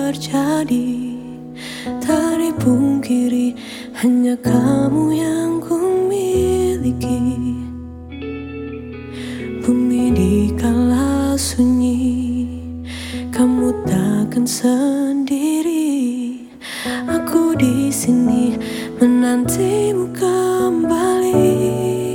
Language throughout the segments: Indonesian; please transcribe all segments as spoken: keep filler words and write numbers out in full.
terjadi, tak dipungkiri hanya kamu yang ku miliki. Bumi dikala sunyi, kamu takkan sendiri. Aku di sini menantimu kembali.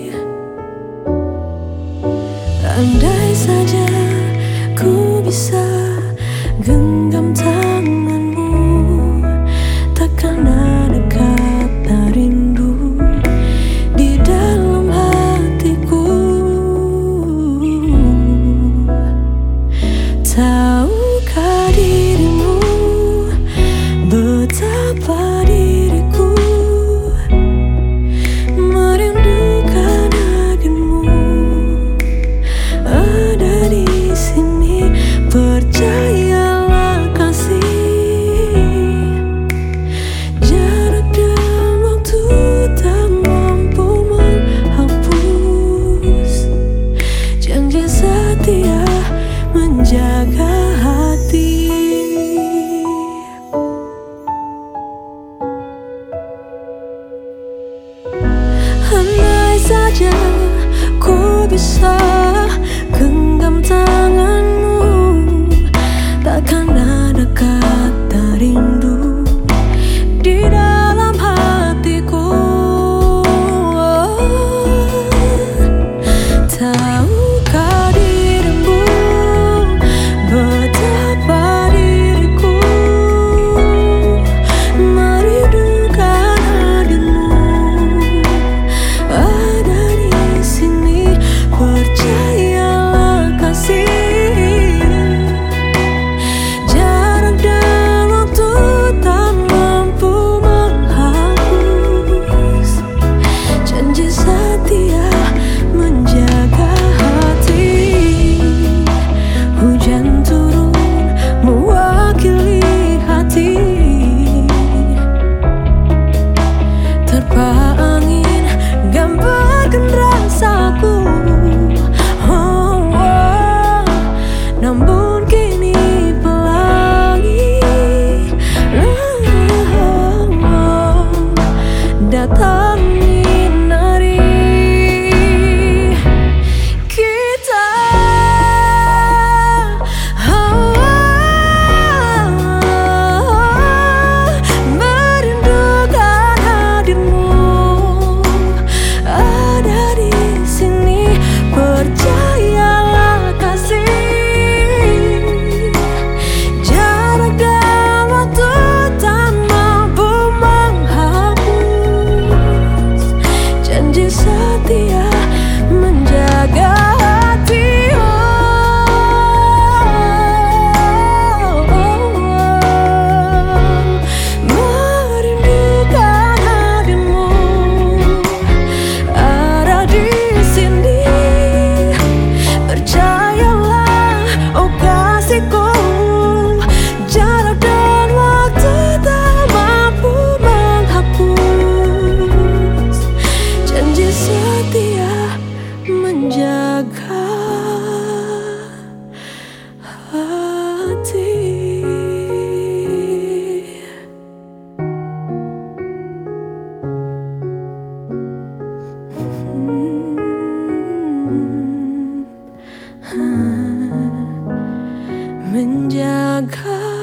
Andai saja ku bisa genggam tanganmu, takkan ada kata rindu di dalam hatiku. Tahukah dirimu betapa diriku merindukan hadirmu ada di sini. Percayalah kasih, jarak dan waktu tak mampu menghapus janji setia menjaga hati. Andai saja ku bisa genggam tanganmu, takkan ada kata rindu di dalam hatiku. Tahukah dirimu betapa diriku merindukan hadirmu ada di sini. Percayalah kasih, jarak dan waktu tak mampu menghapus janji setia menjaga hati. Hujan turun mewakili hati, terpa angin gambarkan rasaku. Oh, oh. Namun kini pelangi oh, oh. datang menari kita. Oh, oh, merindukan hadirmu ada di sini. Percayalah kasih, jarak dan waktu tak mampu menghapus janji setia menjaga hati. Oh, oh, oh. Merindukan hadirmu ada di sini. Percayalah oh kasihku, jarak dan waktu tak mampu menghapus janji setia menjaga hati. Hmm, menjaga